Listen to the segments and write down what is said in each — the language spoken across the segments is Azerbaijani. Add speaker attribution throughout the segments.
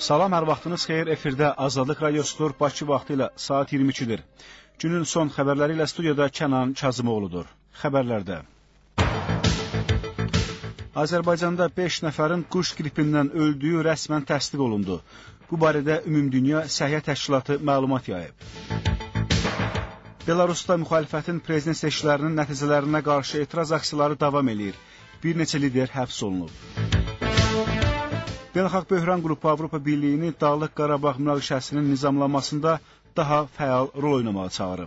Speaker 1: Salam, hər vaxtınız xeyir. Efirdə Azadlıq Radiosudur. Bakı vaxtı ilə saat 22-dir. Günün son xəbərləri ilə studiyada Kənan Kazımoğludur. Xəbərlərdə Azərbaycanda 5 nəfərin quş qripindən öldüyü rəsmən təsdiq olundu. Bu barədə Ümumdünya Səhiyyə Təşkilatı məlumat yayıb. Belarusda müxalifətin prezident seçkilərinin nəticələrinə qarşı etiraz aksiyaları davam edir. Bir neçə lider həbs olunub. Beynəlxalq Böhran Qrupu Avropa Birliyini Dağlıq Qarabağ münaqişəsinin nizamlanmasında daha fəal rol oynamağa çağırıb.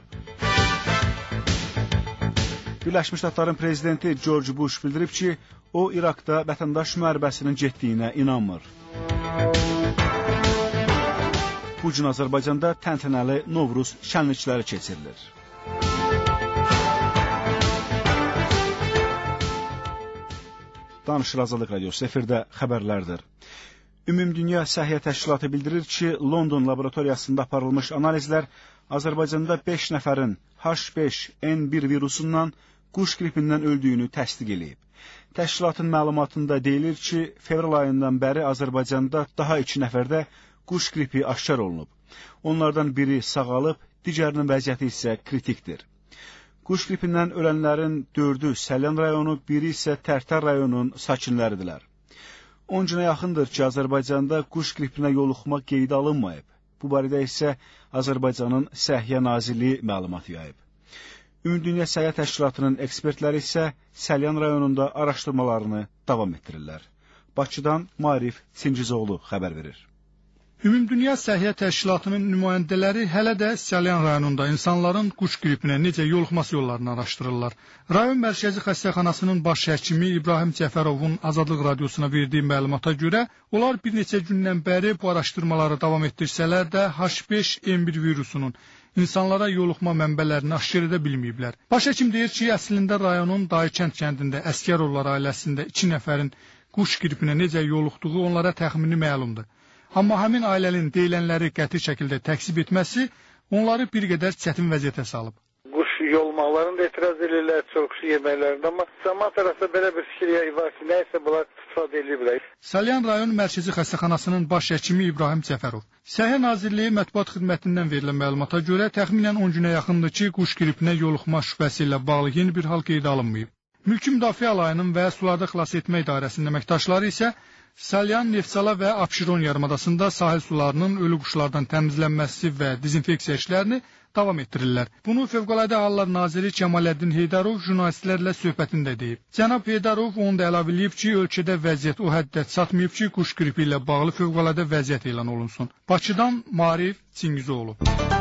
Speaker 1: Birləşmiş Ştatların prezidenti George Bush bildirib ki, o İraqda vətəndaş müharibəsinin getdiyinə inanmır. Bu gün Azərbaycanda təntənəli Novruz şənlikləri keçirilir. Danışır Azadlıq Radiosu, efirdə xəbərlərdir. Ümumdünya Səhiyyə Təşkilatı bildirir ki, London laboratoriyasında aparılmış analizlər Azərbaycanda 5 nəfərin H5N1 virusundan quş qripindən öldüyünü təsdiq edib. Təşkilatın məlumatında deyilir ki, fevral ayından bəri Azərbaycanda daha 2 nəfərdə quş qripi aşkar olunub. Onlardan biri sağalıb, digərinin vəziyyəti isə kritikdir. Quş qripindən ölənlərin 4-ü Səlyan rayonu, biri isə Tərtər rayonunun sakinləridirlər. 10 günə yaxındır ki, Azərbaycanda quş qripinə yoluxma qeydə alınmayıb. Bu barədə isə Azərbaycanın Səhiyyə Nazirliyi məlumat yayıb. Ümumdünya Səhiyyə Təşkilatının ekspertləri isə Səlyan rayonunda araşdırmalarını davam etdirirlər. Bakıdan Marif Çingizoğlu xəbər verir.
Speaker 2: Ümumdünya Səhiyyə Təşkilatının nümayəndələri hələ də Səlyan rayonunda insanların quş qripinə necə yoluxması yollarını araşdırırlar. Rayon Mərkəzi Xəstəxanasının baş həkimi İbrahim Cəfərovun Azadlıq Radiosuna verdiyi məlumata görə, onlar bir neçə gündən bəri bu araşdırmaları davam etdirsələr də H5N1 virusunun insanlara yoluxma mənbələrini aşkar edə bilməyiblər. Baş həkim deyir ki, əslində rayonun Dayıkənd kəndində Əsgərovlar ailəsində 2 nəfərin quş qripinə necə yoluxduğu onlara təxmini məlumdur. Amma həmin ailənin deyilənləri qəti şəkildə təksib etməsi onları bir qədər çətin vəziyyətə salıb.
Speaker 3: Quş yolmaqlarını da etiraz edirlər, çox quş yeməklərində, amma cəmaət arasında belə bir fikir var ki, nəysə bunlar istifadə edirlər.
Speaker 2: Səlyan rayon Mərkəzi Xəstəxanasının baş həkimi İbrahim Cəfərov. Səhiyyə Nazirliyi mətbuat xidmətindən verilən məlumata görə təxminən 10 günə yaxındır ki, quş qripinə yoluxma şübhəsi ilə bağlı yeni bir hal qeydə alınmayıb. Mülki Müdafiə Alayının və Sularda Xilas Etmə İdarəsinin əməkdaşları isə Səlyan, Neftçala və Abşeron yarımadasında sahil sularının ölü quşlardan təmizlənməsi və dezinfeksiya işlərini davam etdirirlər. Bunu Fövqəladə Hallar Naziri Kəmaləddin Heydarov jurnalistlərlə söhbətində deyib. Cənab Heydarov onu da əlavə edib ki, ölkədə vəziyyət o həddə çatmayıb ki, quş qripi ilə bağlı fövqəladə vəziyyət elan olunsun. Bakıdan Marif Çingizoğlu.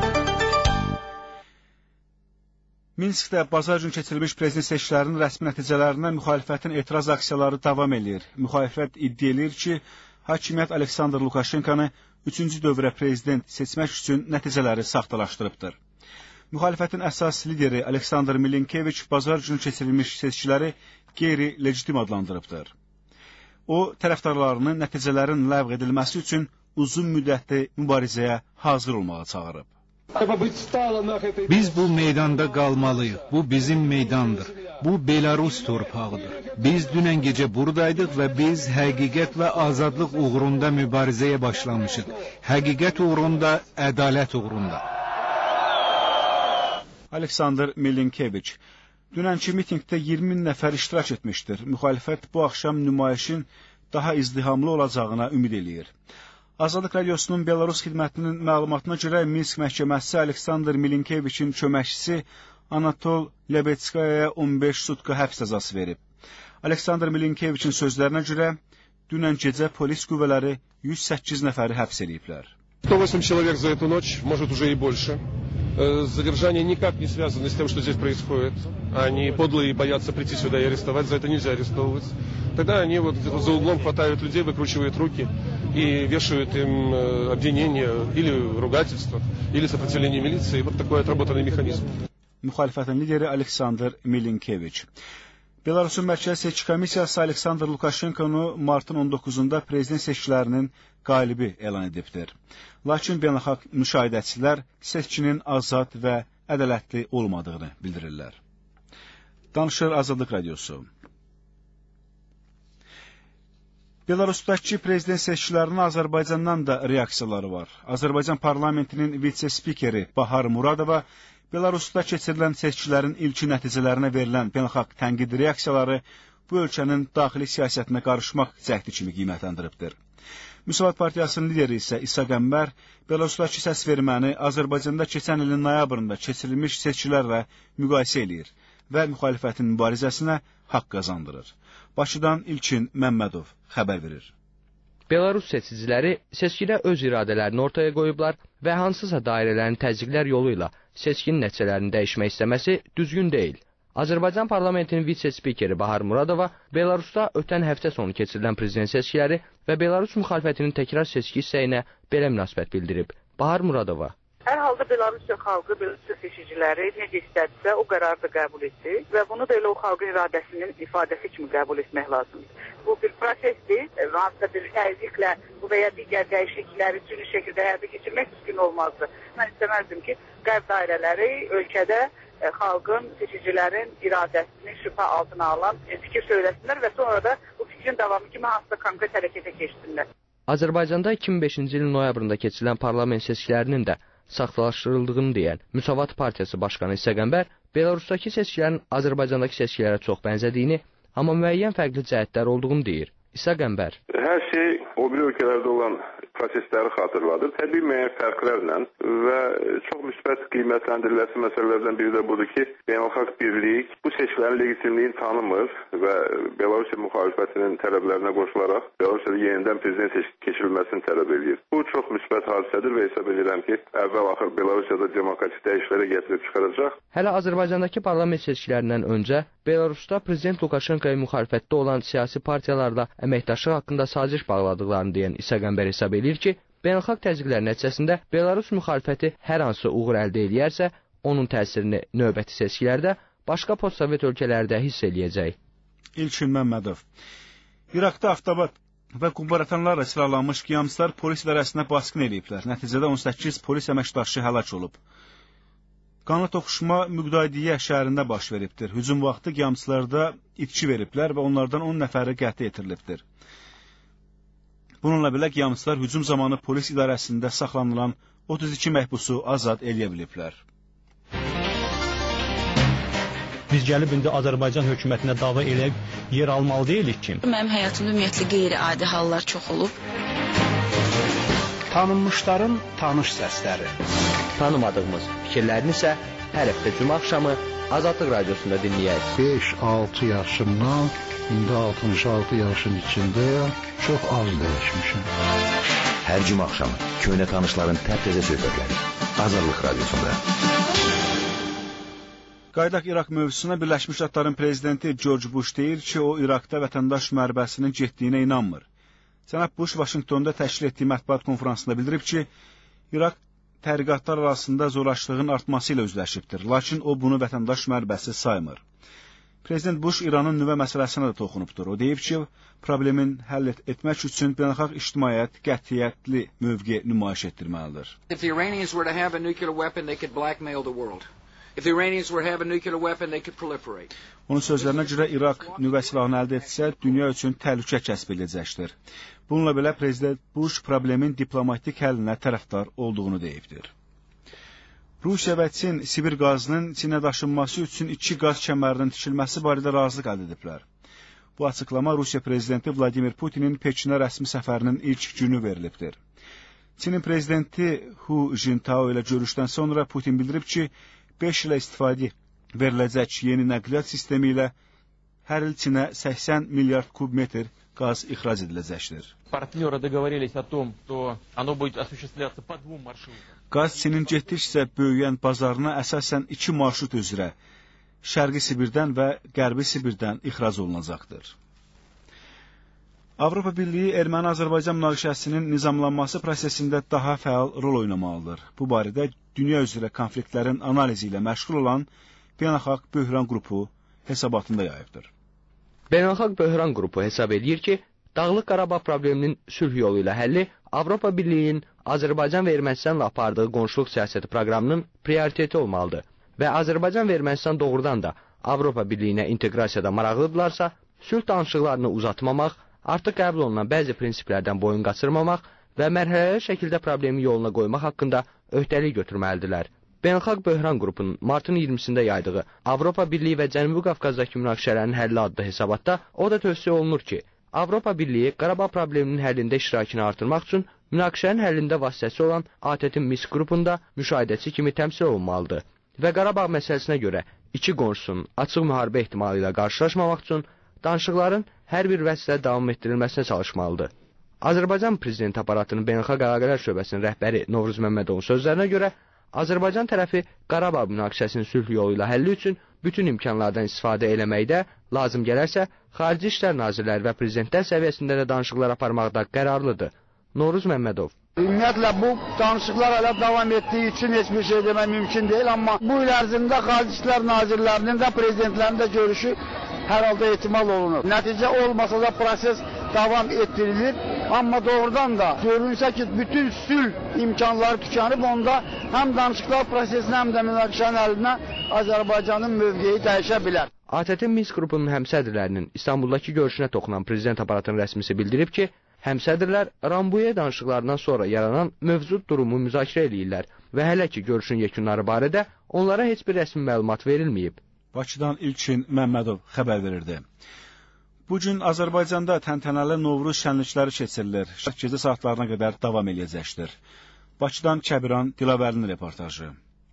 Speaker 1: Minskdə bazar gün keçirilmiş prezident seçkilərinin rəsmi nəticələrinə müxalifətin etiraz aksiyaları davam edir. Müxalifət iddia edir ki, hakimiyyət Aleksandr Lukashenkonı 3-cü dövrə prezident seçmək üçün nəticələri saxtalaşdırıbdır. Müxalifətin əsas lideri Aleksandr Milinkeviç bazar günü keçirilmiş seçkiləri qeyri-legitim adlandırıbdır. O, tərəfdarlarını nəticələrin ləğv edilməsi üçün uzun müddətli mübarizəyə hazır olmağa çağırıb.
Speaker 4: Biz bu meydanda qalmalıyıq. Bu bizim meydandır. Bu Belarus torpağıdır. Biz dünən gecə buradaydıq və biz həqiqət və azadlıq uğrunda mübarizəyə başlamışıq. Həqiqət uğrunda, ədalət uğrunda.
Speaker 1: Aleksandr Milinkeviç. Dünənki mitingdə 20 min nəfər iştirak etmişdir. Müxalifət bu axşam nümayişin daha izdihamlı olacağına ümid eləyir. Azadlıq Radiosunun Belarus xidmətinin məlumatına görə Minsk məhkəməsi Aleksandr Milinkeviçin köməkçisi Anatol Lebetskaya 15 sutka həbs cəzası verib. Aleksandr Milinkeviçin sözlərinə görə dünən gecə polis qüvvələri 108 nəfəri həbs ediblər.
Speaker 5: 108 человек за эту ночь, может уже и больше. Задержания никак не связаны с тем, что здесь происходит. Они подлые и боятся прийти сюда и арестовать, за это нельзя арестовывать. Тогда они вот за углом хватают людей, выкручивают руки и вешают им обвинения или ругательства, или сопротивление милиции. Вот такой отработанный механизм.
Speaker 1: Müxalifətin lideri Aleksandr Milinkeviç. Belarusun Mərkəzi Seçki Komissiyası Aleksandr Lukashenkonu martın 19-da prezident seçkilərinin qalibi elan edibdir. Lakin beynəlxalq müşahidəçilər seçkinin azad və ədalətli olmadığını bildirirlər. Danışır Azadlıq Radiosu. Belarusdakı prezident seçkilərinin Azərbaycandan da reaksiyaları var. Azərbaycan parlamentinin vitse-spikeri Bahar Muradova Belarusda keçirilən seçkilərin ilkin nəticələrinə verilən beynəlxalq tənqid reaksiyaları bu ölkənin daxili siyasətinə qarışmaq cəhdi kimi qiymətləndiribdir. Müsavat Partiyasının lideri isə İsa Qəmbər Belarusdakı səs verməni Azərbaycanda keçən ilin noyabrında keçirilmiş seçkilərlə müqayisə eləyir və müxalifətin mübarizəsinə haqq qazandırır. Bakıdan İlkin Məmmədov xəbər verir.
Speaker 6: Belarus seçiciləri seçkidə öz iradələrini ortaya qoyublar və hansısa dairələrin təzyiqlər yolu ilə seçkinin nəticələrini dəyişmək istəməsi düzgün deyil. Azərbaycan parlamentinin vitse-spikeri Bahar Muradova Belarusda ötən həftə sonu keçirilən prezident seçkiləri və Belarus müxalifətinin təkrar seçki istəyinə belə münasibət bildirib. Bahar Muradova.
Speaker 7: Hər halda Belarusya xalqı, Belarusya seçiciləri necə istədirsə o qərarı da qəbul etdi və bunu da elə o xalqın iradəsinin ifadəsi kimi qəbul etmək lazımdır. Bu bir prosesdir və hansısa bir təzyiqlə bu və ya digər dəyişiklikləri sürü şəkildə həyata keçirmək mümkün olmazdı. Mən istəməzdim ki, qərb dairələri ölkədə xalqın, seçicilərin iradəsini şübhə altına alan fikir söyləsinlər və sonra da bu fikrin davamı kimi hansısa konkret hərəkətə keçsinlər.
Speaker 6: Azərbaycanda 2005-ci ilin noyabrında keçirilən parlament seçkilərinin də saxtalaşdırıldığını deyən Müsavat Partiyası Başqanı İsa Qəmbər Belarusdakı seçkilərin Azərbaycandakı seçkilərə çox bənzədiyini, amma müəyyən fərqli cəhətlər olduğunu deyir. İsa Qəmbər.
Speaker 8: Hər şey o bir ölkələrdə olan prosesləri xatırladır. Təbii müəyyən fərqlərlə və çox müsbət qiymətləndiriləsi məsələlərdən biri də budur ki, beynəlxalq birlik bu seçkilərin legitimliyini tanımır və Belarusya müxalifətinin tələblərinə qoşularaq Belarusiyada yenidən prezident keçirilməsini tələb edir. Bu çox müsbət hadisədir və hesab edirəm ki, əvvəl-axır Belarusiyada demokratik dəyişikliklərə gətirib çıxaracaq.
Speaker 6: Hələ Azərbaycandakı parlament seçkilərindən öncə Belarusda prezident Lukaşenkoya müxalifətdə olan siyasi partiyalarla əməkdaşlıq haqqında saziş bağladıqlarını deyən İsa Qəmbər hesab edir ki, beynəlxalq təzyiqlər nəticəsində Belarus müxalifəti hər hansı uğur əldə edərsə, onun təsirini növbəti seçkilərdə başqa postsovet ölkələrdə hiss eləyəcək.
Speaker 1: İlkin Məmmədov. İraqda avtomat və qumbaratanlarla silahlanmış qiyamçılar polis idarəsinə basqın ediblər. Nəticədə 18 polis əməkdaşı həlak olub. Qanlı toqquşma Müqdadiyyə şəhərində baş veribdir. Hücum vaxtı qiyamçılarda itki veriblər və onlardan 10 nəfəri qətlə yetirilibdir. Bununla belə qiyamçılar hücum zamanı polis idarəsində saxlanılan 32 məhbusu azad eləyə biliblər.
Speaker 9: Biz gəlib indi Azərbaycan hökumətinə dava eləyib yer almalı deyilik ki.
Speaker 10: Mənim həyatımda ümumiyyətlə qeyri-adi hallar çox olub.
Speaker 11: Tanınmışların tanış səsləri.
Speaker 6: Tanımadığımız fikirlərini isə hər həftə cümə axşamı Azadlıq Radiosunda dinləyək.
Speaker 12: 5-6 yaşımdan indi 66 yaşın içindəyəm, çox az dəyişmişim.
Speaker 13: Hər cümə axşamı köhnə tanışların təptəzə söhbətləri Azadlıq Radiosunda.
Speaker 1: Qaydaq İraq mövzusuna Birləşmiş Ştatların prezidenti George Bush deyir ki, o İraqda vətəndaş müharibəsinin getdiyinə inanmır. Cənab Bush Vaşinqtonda təşkil etdiyi mətbuat konferansında bildirib ki, İraq təriqatlar arasında zorlaşlığın artması ilə üzləşibdir, lakin o bunu vətəndaş müharibəsi saymır. Prezident Bush İranın nüvə məsələsinə də toxunubdur. O deyib ki, problemin həll etmək üçün beynəlxalq ictimaiyyət qətiyyətli mövqe nümayiş etdirməlidir.
Speaker 11: If the Iranians were to have a nuclear weapon, they could blackmail the world. If the Iranians were to have a nuclear weapon, they could proliferate.
Speaker 1: Onun sözlərinə görə İraq nüvə silahını əldə etsə, dünya üçün təhlükə kəsb edəcəkdir. Bununla belə Prezident Bush problemin diplomatik həllinə tərəfdar olduğunu deyibdir. Rusiya və Çin Sibir qazının Çinə daşınması üçün 2 qaz kəmərinin tikilməsi barədə razılıq əldə ediblər. Bu açıqlama Rusiya prezidenti Vladimir Putinin Pekinə rəsmi səfərinin ilk günü verilibdir. Çinin prezidenti Hu Jintao ilə görüşdən sonra Putin bildirib ki, 5 ilə istifadə veriləcək yeni nəqliyyat sistemi ilə hər il Çinə 80 milyard kubmetr qaz ixrac ediləcəkdir. Qaz Çinin getdikcə böyüyən bazarına əsasən 2 marşrut üzrə Şərqi Sibirdən və Qərbi Sibirdən ixrac olunacaqdır. Avropa Birliyi Erməni-Azərbaycan münaqişəsinin nizamlanması prosesində daha fəal rol oynamalıdır. Bu barədə dünya üzrə konfliktlərin analizi ilə məşğul olan Beynəlxalq Böhran Qrupu hesabatında yayıbdır.
Speaker 6: Beynəlxalq Böhran Qrupu hesab edir ki, Dağlıq Qarabağ probleminin sülh yolu ilə həlli Avropa Birliyinin Azərbaycan və Ermənistanla apardığı qonşuluq siyasəti proqramının prioriteti olmalıdır və Azərbaycan və Ermənistan doğrudan da Avropa Birliyinə inteqrasiyada maraqlıdırlarsa, sülh danışıqlarını uzatmamaq, artıq qəbul olunan bəzi prinsiplərdən boyun qaçırmamaq və mərhələli şəkildə problemi yoluna qoymaq haqqında öhdəlik götürməlidirlər. Beynəlxalq Böhran qrupunun martın 20-sində yaydığı Avropa Birliyi və Cənubi Qafqazdakı münaqişələrin həlli adlı hesabatda o da tövsiyə olunur ki, Avropa Birliyi Qarabağ probleminin həllində iştirakını artırmaq üçün münaqişənin həllində vasitəçi olan ATƏT-in Minsk qrupunda müşahidəçi kimi təmsil olunmalıdır və Qarabağ məsələsinə görə iki qonşusunun açıq müharibə ehtimalı ilə qarşılaşmamaq üçün danışıqların hər bir vəslə davam etdirilməsinə çalışmalıdır. Azərbaycan Prezidenti aparatının Beynəlxalq Əlaqələr şöbəsinin rəhbəri Novruz Məmmədovun sözlərinə görə Azərbaycan tərəfi Qarabağ münaqişəsinin sülh yolu ilə həlli üçün bütün imkanlardan istifadə eləməkdə, lazım gələrsə, Xarici İşlər Nazirləri və Prezidentlər səviyyəsində də danışıqlar aparmaqda qərarlıdır. Novruz Məmmədov.
Speaker 14: Ümumiyyətlə, bu danışıqlar hələ davam etdiyi üçün heç bir şey demək mümkün deyil, amma bu il ərzində Xarici İşlər Nazirlərinin də, Prezidentlərin də görüşü hər halda ehtimal olunur. Nəticə olmasa da proses davam etdirilir, amma doğrudan da görünsə ki, bütün sülh imkanları tükənib, onda həm danışıqlar prosesinə, həm də münaqişənin həlinə Azərbaycanın mövqeyi dəyişə bilər.
Speaker 6: ATƏT-in Minsk qrupunun həmsədrlərinin İstanbuldakı görüşünə toxunan prezident aparatının rəsmisi bildirib ki, həmsədrlər Rambuye danışıqlarından sonra yaranan mövcud durumu müzakirə edirlər və hələ ki görüşün yekunları barədə onlara heç bir rəsmi məlumat verilməyib.
Speaker 1: Bakıdan İlkin Məmmədov xəbər verirdi. Bugün Azərbaycanda təntənəli Novruz şənlikləri keçirilir. Gecə saatlarına qədər davam edəcəkdir. Bakıdan Kəbiran Dilavərlinin reportajı.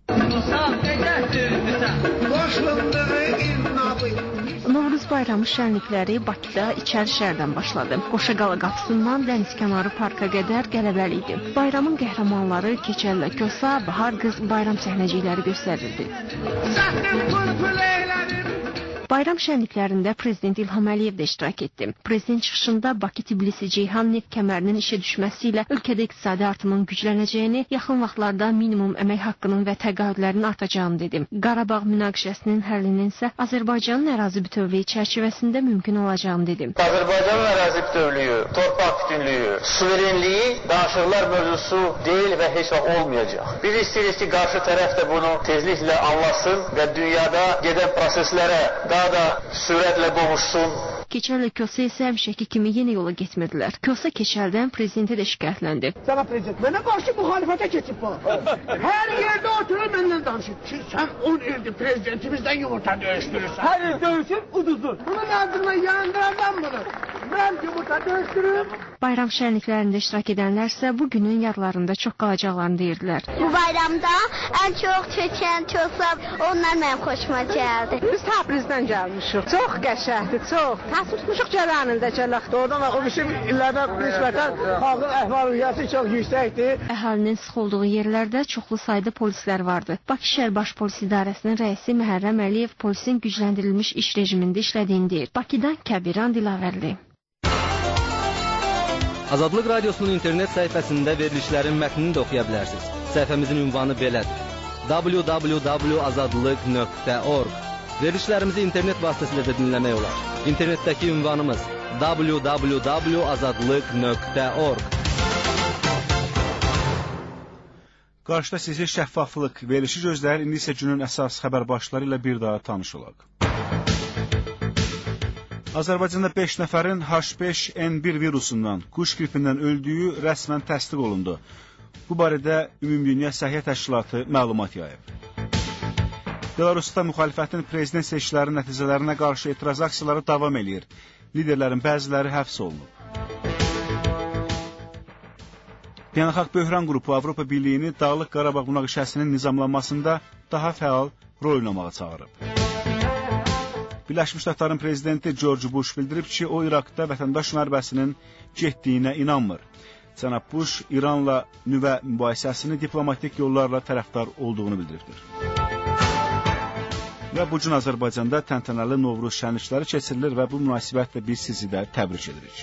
Speaker 15: Novruz bayramı şənlikləri Bakıda İçəri şəhərdən başladı. Qoşaqalı qapısından Dənizkənarı parka qədər qələbəli idi. Bayramın qəhrəmanları Keçəllə Kosa, Bahar qız bayram səhnəcikləri göstərildi. Bayram şənliklərində Prezident İlham Əliyev də iştirak etdi. Prezident çıxışında Bakı-Tbilisi-Ceyhan neft kəmərinin işə düşməsi ilə ölkədə iqtisadi artımın güclənəcəyini, yaxın vaxtlarda minimum əmək haqqının və təqaüdlərinin artacağını dedi. Qarabağ münaqişəsinin həllinin isə Azərbaycanın ərazi bütövlüyü çərçivəsində mümkün olacağını dedi.
Speaker 16: Azərbaycanın ərazi bütövlüyü, torpaq bütünlüyü, suverenliyi danışıqlar mövzusu deyil və heç vaxt olmayacaq. Biz istəyirik ki, qarşı tərəf də bunu tezliklə anlasın və dünyada gedən proseslərə daha da sürətlə qovuşsun.
Speaker 15: Keçəllə Kosa isə həmişəki kimi yenə yola getmirdilər. Kosa Keçəldən prezidentə də şikayətləndi.
Speaker 17: Cənab prezident, mənə qarşı müxalifətə keçib bu. Hər yerdə oturur məndən danışır ki, sən 10 ildir prezidentimizdən yumurta döyüşdürürsən. Hər il döyüşür, uduzur. Bunun ardından yandıracam bunu. Mən yumurta döyüşdürürüm.
Speaker 15: Bayram şənliklərində iştirak edənlərsə bu günün yarlarında çox qalacaqlarını deyirdilər.
Speaker 18: Bu bayramda ən çox Keçən, Kosa, onlar mənim xoşuma gəldi.
Speaker 17: Biz Təbrizdən gəlmişik. Çox qəşəngdir, çox. Tutmuşuq gələnində gələk. Doğrudan o bizim illərdə nisbətən xalqın əhval-ruhiyyəsi çox yüksəkdir.
Speaker 15: Əhalinin sıx olduğu yerlərdə çoxlu sayda polislər vardı. Bakı şəhər baş polis idarəsinin rəisi Məhərrəm Əliyev polisin gücləndirilmiş iş rejimində işlədiyini deyir. Bakıdan Kəbiran Dilavərli.
Speaker 19: Azadlıq Radiosunun internet səhifəsində verilişlərin mətnini də oxuya bilərsiniz. Səhifəmizin ünvanı belədir: www.azadlıq.org. Verilişlərimizi internet vasitəsilə də dinləmək olar. İnternetdəki ünvanımız www.azadlıq.org.
Speaker 1: Qarşıda sizi şəffaflıq verilişi gözləyir. İndi isə günün əsas xəbər başları ilə bir daha tanış olaq. Azərbaycanda 5 nəfərin H5N1 virusundan, quş qripindən öldüyü rəsmən təsdiq olundu. Bu barədə Ümumdünya Səhiyyə Təşkilatı məlumat yayıb. Belarusda müxalifətin prezident seçkilərinin nəticələrinə qarşı etiraz aksiyaları davam edir. Liderlərin bəziləri həbs olunub. Beynəlxalq Böhran qrupu Avropa Birliyini Dağlıq Qarabağ münaqişəsinin nizamlanmasında daha fəal rol oynamağa çağırıb. Birləşmiş Ştatların prezidenti George Bush bildirib ki, o İraqda vətəndaş müharibəsinin getdiyinə inanmır. Cənab Bush İranla nüvə mübahisəsini diplomatik yollarla tərəfdar olduğunu bildiribdir. Və bu gün Azərbaycanda təntənəli Novruz şənlikləri keçirilir və bu münasibətlə biz sizi də təbrik edirik.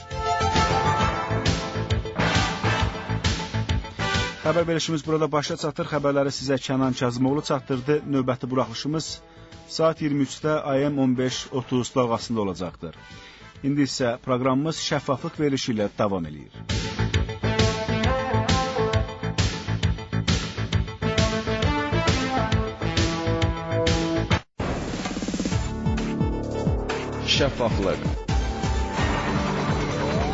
Speaker 1: Xəbər verilişimiz burada başa çatır. Xəbərləri sizə Kənan Kazımoğlu çatdırdı. Növbəti buraxılışımız saat 23-də AM 15:30 dalğasında olacaqdır. İndi isə proqramımız şəffaflıq verilişi ilə davam edir.
Speaker 20: Şəffaflıq.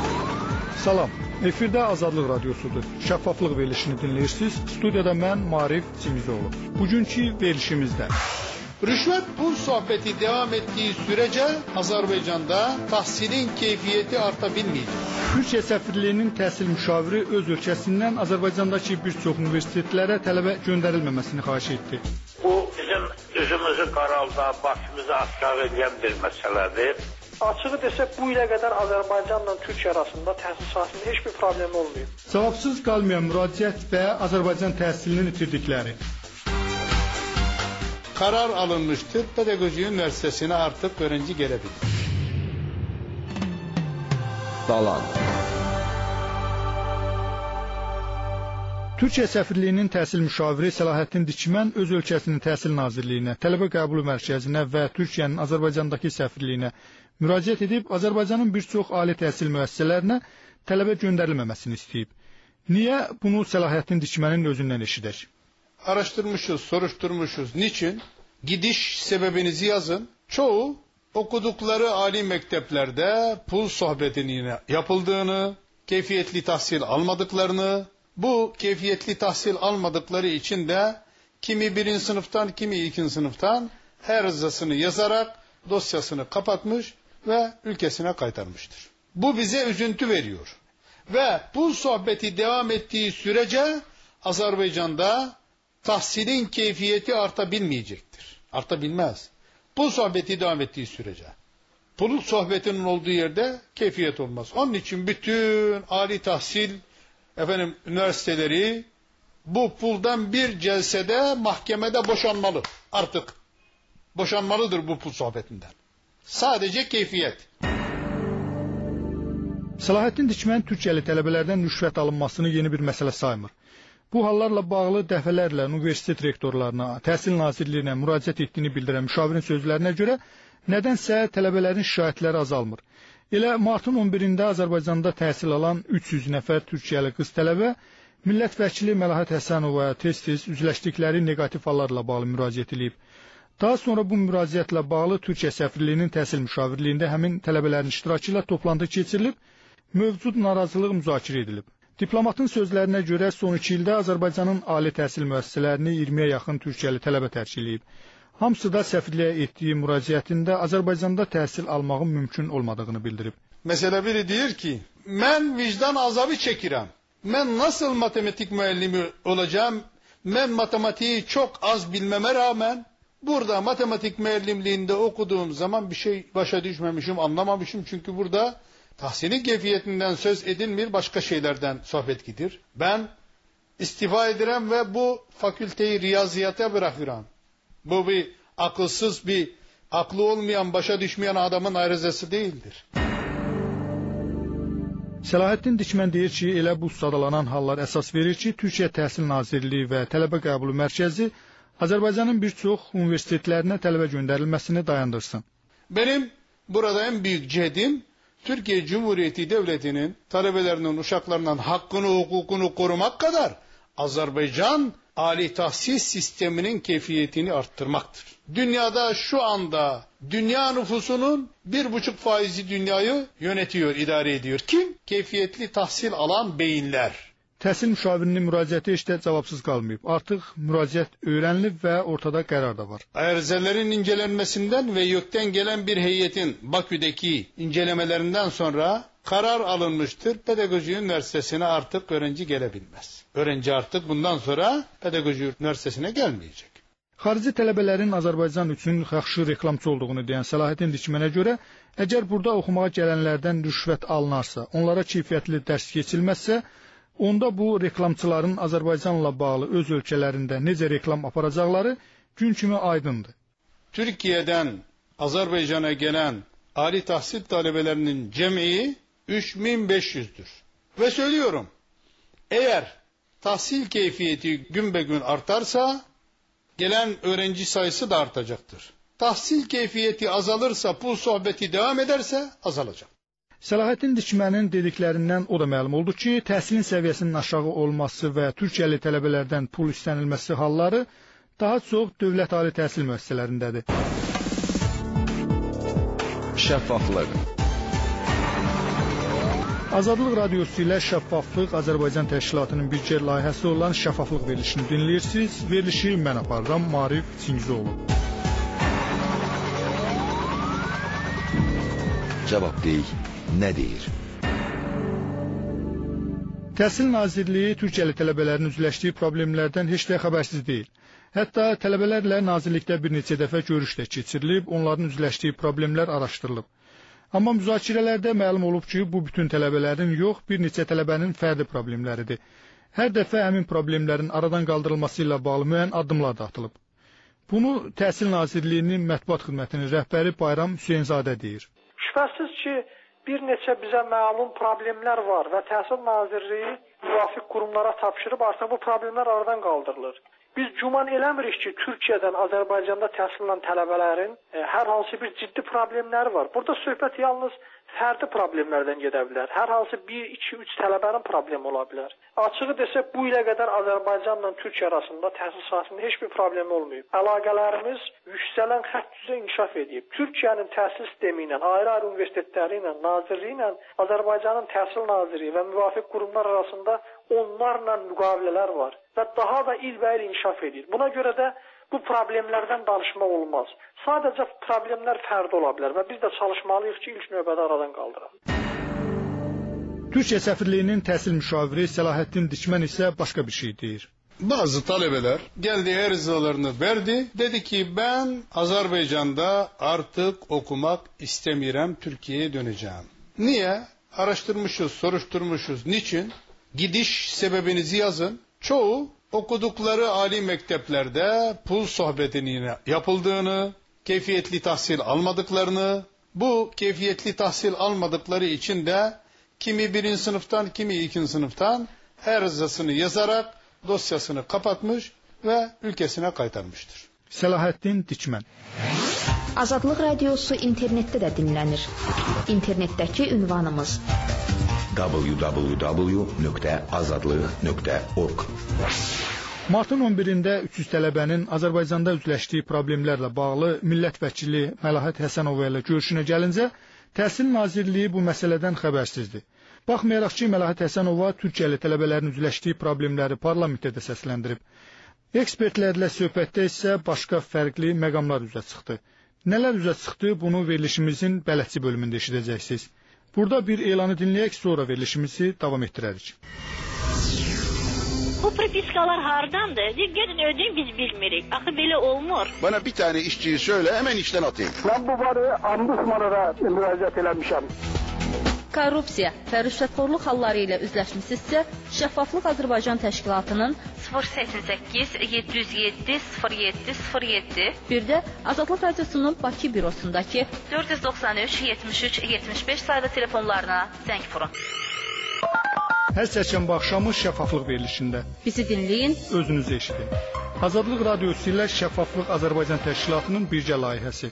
Speaker 2: Salam, efirdə Azadlıq Radiosudur. Şəffaflıq verilişini dinləyirsiniz. Studiyada mən Marif Cimizoğlu. Bugünkü verilişimizdə
Speaker 20: rüşvet pul sohbeti devam ettiği sürece Azerbaycan'da tahsilin keyfiyeti artabilmeyecek.
Speaker 2: Türkiyə səfirliyinin təhsil müşaviri öz ölkəsindən Azərbaycandakı bir çox universitetlərə tələbə göndərilməməsini xahiş etdi.
Speaker 21: Bu bizim üzümüzü qaralda, başımızı aşağı edən bir məsələdir.
Speaker 22: Açığı desək, bu ilə qədər Azərbaycanla Türkiyə arasında təhsil sahəsində heç bir problem olmuyor.
Speaker 2: Cavabsız qalmayan müraciət və Azərbaycan təhsilinin itirdikləri.
Speaker 20: Karar alınmıştır. Pedagoji Üniversitesi'ne artık öğrenci gelebilir.
Speaker 2: Dalan. Türkiyə səfirliyinin təhsil müşaviri Səlahəddin Dikmən öz ölkəsinin Təhsil Nazirliyinə, Tələbə Qəbulu Mərkəzinə və Türkiyənin Azərbaycandakı səfirliyinə müraciət edib Azərbaycanın bir çox ali təhsil müəssisələrinə tələbə göndərilməməsini istəyib. Niyə bunu Səlahəddin Dikmənin özündən eşidək?
Speaker 20: Araştırmışız, soruşturmuşuz. Niçin? Gidiş sebebinizi yazın. Çoğu okudukları âli mekteplerde pul sohbetinin yapıldığını, keyfiyetli tahsil almadıklarını, bu keyfiyetli tahsil almadıkları için de kimi birinci sınıftan, kimi ikinci sınıftan her rızasını yazarak dosyasını kapatmış ve ülkesine kaytarmıştır. Bu bize üzüntü veriyor. Ve pul sohbeti devam ettiği sürece Azerbaycan'da tahsilin keyfiyeti artabilmeyecektir. Artabilmez. Pul sohbeti devam ettiği sürece. Pul sohbetinin olduğu yerde keyfiyet olmaz. Onun için bütün âli tahsil üniversiteleri bu puldan bir celsede mahkemede boşanmalı. Artık boşanmalıdır bu pul sohbetinden. Sadece keyfiyet.
Speaker 2: Səlahəddin Dikmən Türkiyəli tələbələrdən rüşvət alınmasını yeni bir məsələ saymır. Bu hallarla bağlı dəfələrlə universitet rektorlarına, Təhsil Nazirliyinə müraciət etdiyini bildirən müşavirin sözlərinə görə nədənsə tələbələrin şikayətləri azalmır. Elə martın 11-də Azərbaycanda təhsil alan 300 nəfər Türkiyəli qız tələbə millət vəkili Məlahət Həsənovaya tez-tez üzləşdikləri neqativ hallarla bağlı müraciət edib. Daha sonra bu müraciətlə bağlı Türkiyə səfirliyinin təhsil müşavirliyində həmin tələbələrin iştirakı ilə toplantı keçirilib, mövcud narazılıq müzakirə edilib. Diplomatın sözlərinə görə son 2 ildə Azərbaycanın ali təhsil müəssisələrini 20-yə yaxın Türkiyəli tələbə tərk edib. Hamısı da səfirliyə etdiyi müraciətində Azərbaycanda təhsil almağın mümkün olmadığını bildirib.
Speaker 20: Mesela biri deyir ki, mən vicdan azabı çəkirəm. Mən nasıl matematik müəllimi olacağım? Mən matematiği çok az bilmeme rağmen burada matematik müəllimliğinde okuduğum zaman bir şey başa düşmemişim, anlamamışım. Çünkü burada tahsilin keyfiyetinden söz edilmir, başka şeylerden sohbet gidir. Ben istifa ederim ve bu fakülteyi riyaziyata bırakıram. Bu bir akılsız, bir aklı olmayan, başa düşmeyen adamın arızası değildir.
Speaker 2: Səlahəddin Dikmən deyir ki, elə bu sadalanan hallar əsas verir ki, Türkiyə Təhsil Nazirliyi və Tələbə Qəbulu Mərkəzi Azərbaycanın bir çox universitetlərinə tələbə göndərilməsini dayandırsın.
Speaker 20: Benim burada en büyük cehdim Türkiye Cumhuriyeti Devleti'nin talebelerinin, uşaklarının hakkını, hukukunu korumak kadar Azerbaycan âli tahsil sisteminin keyfiyetini arttırmaktır. Dünyada şu anda dünya nüfusunun 1,5% dünyayı yönetiyor, idare ediyor. Kim? Keyfiyetli tahsil alan beyinler.
Speaker 2: Təhsil müşavirinin müraciəti heç də cavabsız qalmayıb. Artıq müraciət öyrənilib və ortada qərar da var.
Speaker 20: Arzələrin incelenmesinden ve YÖK'ten gelen bir heyetin Bakü'deki incelemelerinden sonra karar alınmıştır. Pedagoji Üniversitesi'ne artık öğrenci gelebilmez. Öğrenci artık bundan sonra Pedagoji Üniversitesi'ne gelmeyecek.
Speaker 2: Xarici tələbələrin Azərbaycan üçün yaxşı reklamçı olduğunu deyən Səlahəddin Dikmənə görə, əgər burada oxumağa gələnlərdən rüşvət alınarsa, onlara keyfiyyətli dərs keçilməzsə, onda bu reklamçıların Azərbaycanla bağlı öz ölkələrində necə reklam aparacaqları gün kimi aydındır.
Speaker 20: Türkiye'den Azerbaycan'a gelen âli tahsil talebelerinin cem'i 3500'dür. Ve söylüyorum, eğer tahsil keyfiyeti gün be gün artarsa, gelen öğrenci sayısı da artacaktır. Tahsil keyfiyeti azalırsa, pul sohbeti devam ederse azalacak.
Speaker 2: Səlahəddin Dikmənin dediklərindən o da məlum oldu ki, təhsilin səviyyəsinin aşağı olması və Türkiyəli tələbələrdən pul istənilməsi halları daha çox dövlət ali təhsil müəssisələrindədir.
Speaker 23: Şəffaflıq.
Speaker 2: Azadlıq Radiosu ilə Şəffaflıq Azərbaycan Təşkilatının birgə layihəsi olan Şəffaflıq verilişini dinləyirsiniz. Verilişi mən aparıram, Marif Çingizoğlu.
Speaker 13: Cavabdeh nə deyir?
Speaker 2: Təhsil Nazirliyi Türkiyəli tələbələrin üzləşdiyi problemlərdən heç də xəbərsiz deyil. Hətta tələbələrlə nazirlikdə bir neçə dəfə görüş də keçirilib, onların üzləşdiyi problemlər araşdırılıb. Amma müzakirələrdə məlum olub ki, bu bütün tələbələrin yox, bir neçə tələbənin fərdi problemləridir. Hər dəfə həmin problemlərin aradan qaldırılması ilə bağlı müəyyən addımlar da atılıb. Bunu Təhsil Nazirliyinin mətbuat xidmətinin rəhbəri Bayram Hüseynzadə deyir.
Speaker 22: Şübhəsiz ki, bir neçə bizə məlum problemlər var və Təhsil Nazirliyi müvafiq qurumlara tapşırıb artıq bu problemlər aradan qaldırılır. Biz güman eləmirik ki, Türkiyədən Azərbaycanda təhsil alan tələbələrin hər hansı bir ciddi problemləri var. Burada söhbət yalnız fərdi problemlərdən gedə bilər. Hər hansı 1, 2, 3 tələbənin problemi ola bilər. Açığı desək, bu ilə qədər Azərbaycanla Türkiyə arasında təhsil sahəsində heç bir problem olmayıb. Əlaqələrimiz yüksələn xətt üzrə inkişaf edib. Türkiyənin təhsil sistemi ilə, ayrı-ayrı universitetləri ilə, nazirliyi ilə Azərbaycanın təhsil naziri və müvafiq qurumlar arasında onlarla müqavilələr var və daha da ilbəil inkişaf edir. Buna görə də bu problemlərdən danışmaq olmaz. Sadəcə problemlər fərdi ola bilər və biz də çalışmalıyıq ki, ilk növbədə aradan qaldıraq.
Speaker 2: Türkiyə səfirliyinin təhsil müşaviri Selahattin Dikmən isə başqa bir şey deyir.
Speaker 20: Bazı talebeler geldi arızalarını verdi. Dedi ki ben Azerbaycan'da artık okumak istemiyorum, Türkiye'ye döneceğim. Niye? Araştırmışız, soruşturmuşuz. Niçin? Gidiş sebebinizi yazın. Çoğu okudukları âli mekteplerde pul sohbetinin yapıldığını, keyfiyetli tahsil almadıklarını, bu keyfiyetli tahsil almadıkları için de kimi 1. sınıftan, kimi 2. sınıftan arızasını yazarak dosyasını kapatmış ve ülkesine kaytarmıştır.
Speaker 2: Selahattin Dikmən.
Speaker 3: Azadlıq Radiosu internetdə də dinlənir. İnternetdəki ünvanımız
Speaker 13: www.azadlıq.org.
Speaker 2: Martın 11-də 300 tələbənin Azərbaycanda üzləşdiyi problemlərlə bağlı millət vəkili Məlahət Həsənova ilə görüşünə gəlincə, Təhsil Nazirliyi bu məsələdən xəbərsizdir. Baxmayaraq ki, Məlahət Həsənova Türkiyəli tələbələrin üzləşdiyi problemləri parlamentdə də səsləndirib. Ekspertlərlə söhbətdə isə başqa fərqli məqamlar üzə çıxdı. Nələr üzə çıxdı, bunu verilişimizin bələdçi bölümündə eşidəcəksiniz. Burada bir elanı dinləyək, sonra verilişimizi davam etdirərik.
Speaker 4: Bu propiskalar hardandır? Gedin ödeyin, biz bilmirik. Axı belə olmur.
Speaker 23: Bana bir tane işçiyi söyle, hemen işten atayım.
Speaker 17: Ben bu varı Ombudsman'a müracaat eləmişəm.
Speaker 3: Korrupsiya və rüşvətxorluq halları ilə üzləşmisinizsə, Şəffaflıq Azərbaycan Təşkilatının
Speaker 4: 088 707 0707
Speaker 3: bir də Azadlıq Radiosunun Bakı bürosundakı
Speaker 4: 493 73 75 saylı telefonlarına zəng vurun.
Speaker 2: Hər sərşənbə axşamı Şəffaflıq verilişində.
Speaker 3: Bizi dinləyin,
Speaker 2: özünüzü eşidin. Azadlıq Radiosu ilə Şəffaflıq Azərbaycan Təşkilatının birgə layihəsi.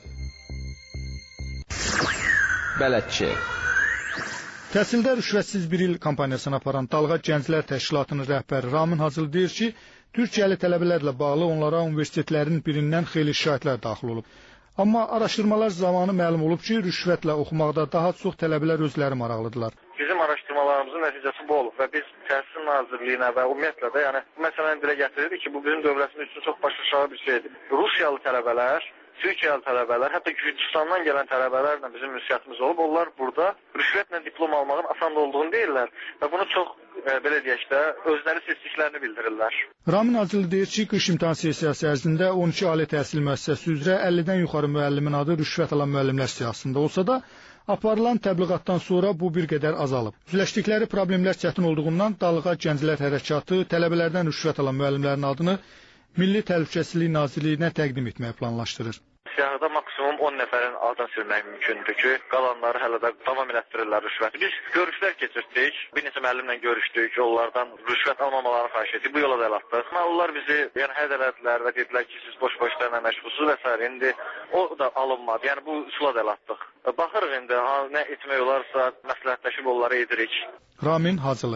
Speaker 6: Bələdçi.
Speaker 2: Təhsildə rüşvətsiz bir il kampaniyasını aparan Dalğa Gənclər Təşkilatının rəhbəri Ramin Hacıl deyir ki, Türkiyəli tələbələrlə bağlı onlara universitetlərin birindən xeyli şikayətlər daxil olub. Amma araşdırmalar zamanı məlum olub ki, rüşvətlə oxumaqda daha çox tələbələr özləri maraqlıdırlar.
Speaker 24: Bizim araşdırmalarımızın nəticəsi bu olub və biz Təhsil Nazirliyinə və ümumiyyətlə də bu məsələni dilə gətiririk ki, bu bizim dövlətimiz üçün çox başaşağı bir şeydir. Rusiyalı tələbələr, Türkiyəli tələbələr, hətta Gürcüstandan gələn tələbələrlə bizim ünsiyyətimiz olub. Onlar burada rüşvətlə diplom almağın asan olduğunu deyirlər və bunu çox, belə deyək də, özləri seçdiklərini bildirirlər.
Speaker 2: Ramin Hacıl deyir ki, qış imtahan sessiyası ərzində 12 ali təhsil müəssisəsi üzrə 50-dən yuxarı müəllimin adı rüşvət alan müəllimlər siyahısında olsa da, aparılan təbliğatdan sonra bu bir qədər azalıb. Üzləşdikləri problemlər çətin olduğundan Dalğa Gənclər Hərəkatı tələbələrdən rüşvət alan müəllimlərin adını Milli Təhlükəsizlik Nazirliyinə təqdim etməyi planlaşdırır.
Speaker 24: Siyahıda maksimum 10 nəfərin adını silmək mümkündür ki, qalanları hələ də davam elətdirirlər rüşvəti. Biz görüşlər keçirdik, bir neçə müəllimlə görüşdük, onlardan rüşvət almamalarını xahiş etdik, bu yola da el atdıq. Onlar bizi hədələdilər və dedilər ki, siz boş işlərlə məşğulsuz və s. İndi o da alınmadı, bu üsula da el atdıq. Baxırıq indi, nə etmək olarsa məsləhətləşib onları edirik.
Speaker 2: Ramin Hacılı.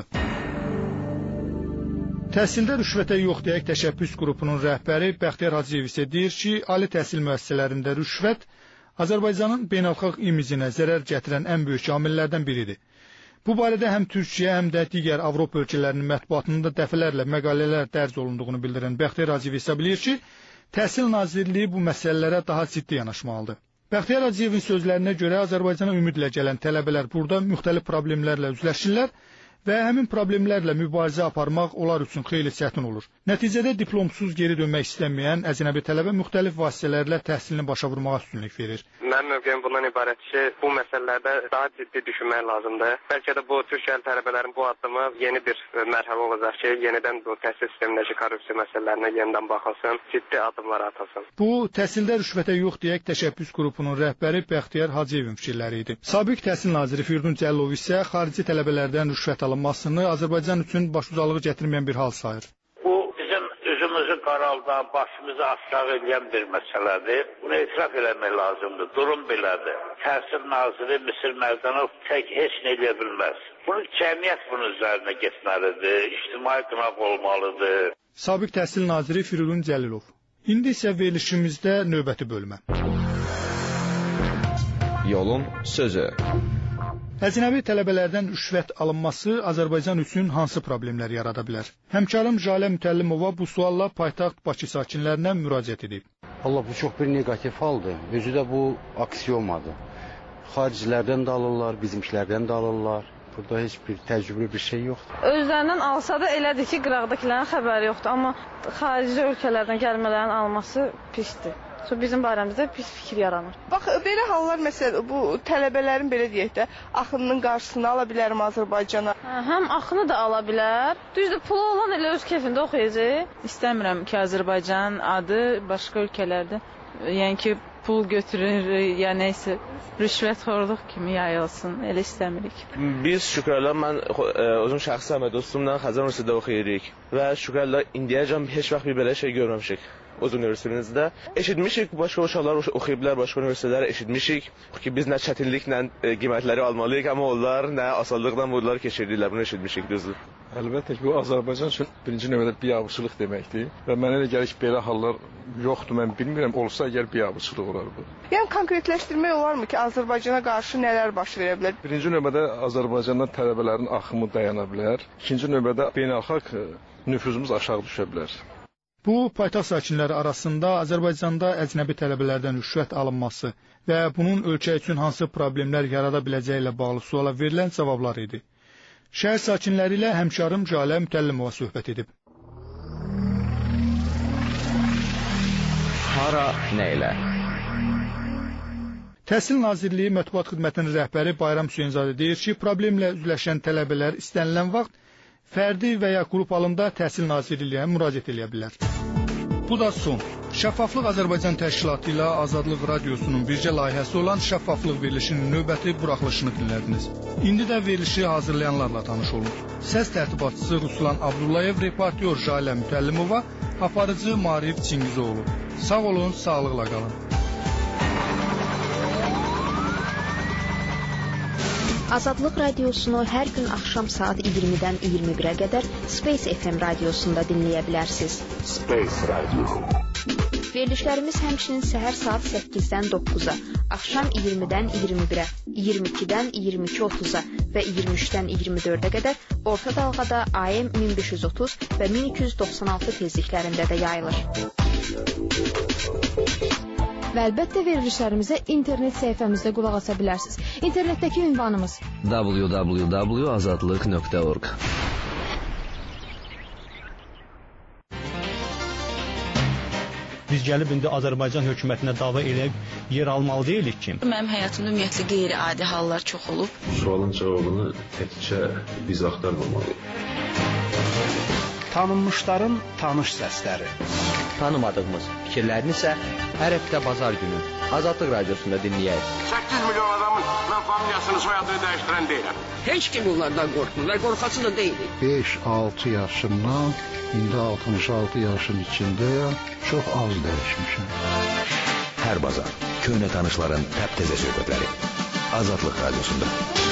Speaker 2: Təhsildə rüşvətə yox deyək təşəbbüs qrupunun rəhbəri Bəxtiyar Hacıyev isə deyir ki, ali təhsil müəssisələrində rüşvət Azərbaycanın beynəlxalq imicinə zərər gətirən ən böyük amillərdən biridir. Bu barədə həm Türkiyə, həm də digər Avropa ölkələrinin mətbuatında dəfələrlə məqalələr dərc olunduğunu bildirən Bəxtiyar Hacıyev hesab edir ki, Təhsil Nazirliyi bu məsələlərə daha ciddi yanaşmalıdır. Bəxtiyar Hacıyevin sözlərinə görə Azərbaycana ümidlə gələn tələbələr burada müxtəlif problemlərlə üzləşirlər və həmin problemlərlə mübarizə aparmaq onlar üçün xeyli çətin olur. Nəticədə diplomsuz geri dönmək istəməyən əcnəbi tələbə müxtəlif vasitələrlə təhsilini başa vurmağa üstünlük verir.
Speaker 5: Mənim mövqeyim bundan ibarət ki, bu məsələlərdə daha ciddi düşünmək lazımdır. Bəlkə də bu Türkiyəli tələbələrin bu addımı yeni bir mərhələ olacaq ki, yenidən bu təhsil sistemindəki korrupsiya məsələlərinə yenidən baxılsın, ciddi addımlar atılsın.
Speaker 2: Bu, təhsildə rüşvətə yox deyək təşəbbüs qrupunun rəhbəri Bəxtiyar Hacıyevin fikirləri idi. Sabiq Təhsil Naziri Firidun Cəlilov isə xarici tələbələrdən rüşvət alınmasını Azərbaycan üçün başucalığı gətirməyən bir hal sayır.
Speaker 21: Bu bizim üzümüzü qaraldan, başımızı aşağı edən bir məsələdir. Bunu etiraf eləmək lazımdır. Durum belədir. Təhsil Naziri Misir Mərdanov tək heç nə eləyə bilməz. Bunu cəmiyyət bunun üzərinə getməlidir, ictimai qınaq olmalıdır.
Speaker 2: Sabiq Təhsil Naziri Firidun Cəlilov. İndi isə verilişimizdə növbəti bölmə.
Speaker 7: Yolun sözü.
Speaker 2: Əcnəbi tələbələrdən rüşvət alınması Azərbaycan üçün hansı problemlər yarada bilər? Həmkarım Jalə Mütəllimova bu sualla paytaxt Bakı sakinlərinə müraciət edib.
Speaker 8: Allah, bu çox bir negativ haldır. Özü də bu aksiomadır. Xaricilərdən də alırlar, bizimkilərdən də alırlar. Burada heç bir təcrübəli bir şey yoxdur.
Speaker 9: Özlərindən alsa da elədir ki, qıraqdakilərin xəbəri yoxdur, amma xarici ölkələrdən gəlmələrin alması pisdir. Bizim barəmizdə pis fikir yaranır.
Speaker 25: Bax, belə hallar məsələn, bu tələbələrin belə deyək də, axınının qarşısını ala bilərmi Azərbaycana?
Speaker 9: Həm axını da ala bilər. Düzdür, pulu olan elə öz keyfində oxuyacaq.
Speaker 26: İstəmirəm ki, Azərbaycanın adı başqa ölkələrdə, yəni ki, pul götürür, ya neysə, rüşvətxorluq kimi yayılsın, elə istəmirik.
Speaker 7: Biz şükürlər, mən özüm şəxsən dostumla Xəzər Universitetində oxuyuruq və şükürlər indiyəcən heç vaxt bir belə şey görməmişik. Uzun üniversitemizdə. Eşitmişik, başqa uşaqlar oxuyublar, başqa üniversitelərə eşitmişik ki, biz nə çətinliklə qiymətləri almalıyıq, amma onlar nə asanlıqla bunları keçirdirlər, bunu eşitmişik, düzdür.
Speaker 27: Əlbəttə ki, bu Azərbaycan üçün birinci növbədə biabırçılıq deməkdir və mənə elə gəlir ki, belə hallar yoxdur, mən bilmirəm, olsa əgər biabırçılıq olar bu.
Speaker 25: Yəni, konkretləşdirmək olarmı ki, Azərbaycana qarşı nələr baş verə bilər?
Speaker 27: Birinci növbədə Azərbaycandan tələbələrin axımı dayana bilər, ikinci növbədə beynəlxalq nüfuzumuz aşağı düşə bilər.
Speaker 2: Bu, paytaxt sakinləri arasında Azərbaycanda əcnəbi tələbələrdən rüşvət alınması və bunun ölkə üçün hansı problemlər yarada biləcəyi ilə bağlı suala verilən cavablar idi. Şəhər sakinləri ilə həmkarım Jalə Mütəllimova söhbət edib.
Speaker 7: Hara, nə ilə?
Speaker 2: Təhsil Nazirliyi Mətbuat Xidmətinin rəhbəri Bayram Hüseynzadə deyir ki, problemlə üzləşən tələbələr istənilən vaxt fərdi və ya qrup halında Təhsil Nazirliyinə müraciət edə bilər. Bu da son. Şəffaflıq Azərbaycan Təşkilatı ilə Azadlıq Radiosunun birgə layihəsi olan Şəffaflıq verilişinin növbəti buraxılışını dinlədiniz. İndi də verilişi hazırlayanlarla tanış olun. Səs tərtibatçısı Ruslan Abdullayev, reportyor Jalə Mütəllimova, aparıcı Marif Çingizoğlu. Sağ olun, sağlıqla qalın.
Speaker 15: Azadlıq Radiosunu hər gün axşam saat 20-dən 21-ə qədər Space FM radiosunda dinləyə bilərsiniz.
Speaker 28: Space Radio.
Speaker 15: Verilişlərimiz həmçinin səhər saat 8-dən 9-a, axşam 20-dən 21-ə, 22-dən 22:30-a və 23-dən 24-ə qədər orta dalğada AM 1530 və 1296 tezliklərində də yayılır. Və əlbəttə verilişlərimizə internet səhifəmizdə qulaq asa bilərsiniz. İnternetdəki ünvanımız
Speaker 7: www.azadlıq.org.
Speaker 29: Biz gəlib indi Azərbaycan hökumətinə dava eləyib yer almalı deyilik ki.
Speaker 10: Mənim həyatımda ümumiyyətlə qeyri-adi hallar çox olub.
Speaker 30: Sualın cavabını təkcə biz axtarmamalıyıq.
Speaker 31: Tanınmışların tanış səsləri.
Speaker 6: Tanımadığımız fikirlərini isə hər həftə bazar günü Azadlıq Radiosunda dinləyək.
Speaker 31: 8 milyon adamın mən familiyasını, soyadını dəyişdirən deyiləm.
Speaker 17: Heç kim bunlardan qorxmur, qorxası da deyilik.
Speaker 12: 5-6 yaşımdan indi 66 yaşın içindəyəm, çox az dəyişmişəm.
Speaker 13: Hər bazar köhnə tanışların təptəzə söhbətləri Azadlıq Radiosunda.